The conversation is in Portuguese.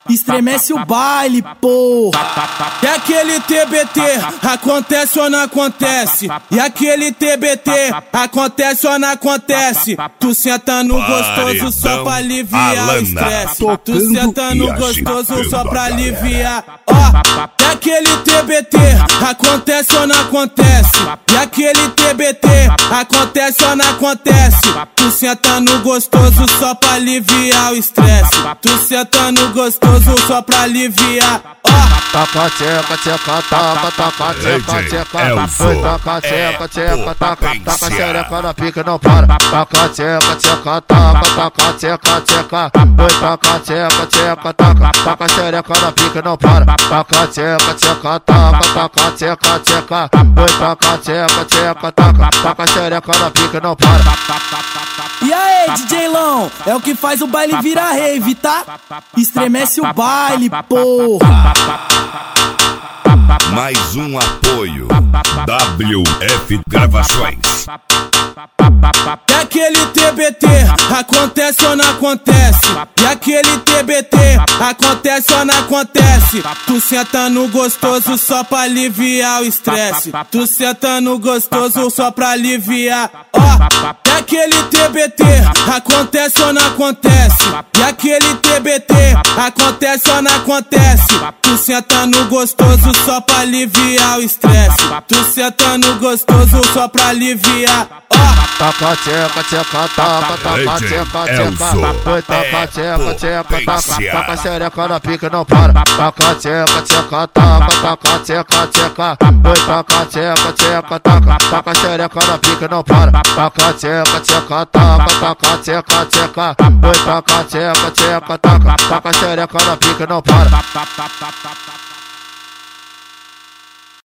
Estremece o baile, porra. E aquele TBT, acontece ou não acontece? E aquele TBT, acontece ou não acontece? Tu senta no gostoso só pra aliviar o estresse. Tu senta no gostoso só pra aliviar. Ó, e aquele TBT, acontece ou não acontece? E aquele TBT, acontece ou não acontece? Tu senta no gostoso só pra aliviar o estresse. Tu senta no gostoso só pra aliviar. Taca tcheca, tcheca, taca, taca tcheca, tcheca. Foi taca tcheca, tcheca, taca xereca na pica não para. Taca tcheca, tcheca, taca tcheca, tcheca. Foi taca tcheca, tcheca, taca xereca na pica não para. Taca tcheca, tcheca, taca tcheca, tcheca. Foi taca tcheca, tcheca, taca xereca na pica não para. E aí, DJ Lão, é o que faz o baile virar rave, tá? Estremece o baile, porra. Mais um apoio WF Gravações. E aquele TBT, acontece ou não acontece? E aquele TBT, acontece ou não acontece? Tu senta no gostoso só pra aliviar o estresse. Tu senta no gostoso só pra aliviar. Ó, e aquele TBT, acontece ou não acontece? E aquele TBT, acontece ou não acontece? Tu senta no gostoso só pra aliviar o estresse. Tu senta no gostoso só pra aliviar. Taca tcheca, tcheca, taca tcheca, tcheca. Foi taca tcheca, tcheca, taca xereca na pica não para. Taca tcheca, tcheca, taca tcheca, tcheca. Foi taca tcheca, tcheca, taca xereca na pica não para. Taca tcheca, tcheca, taca tcheca, tcheca. Foi taca tcheca, tcheca, taca xereca na pica não para.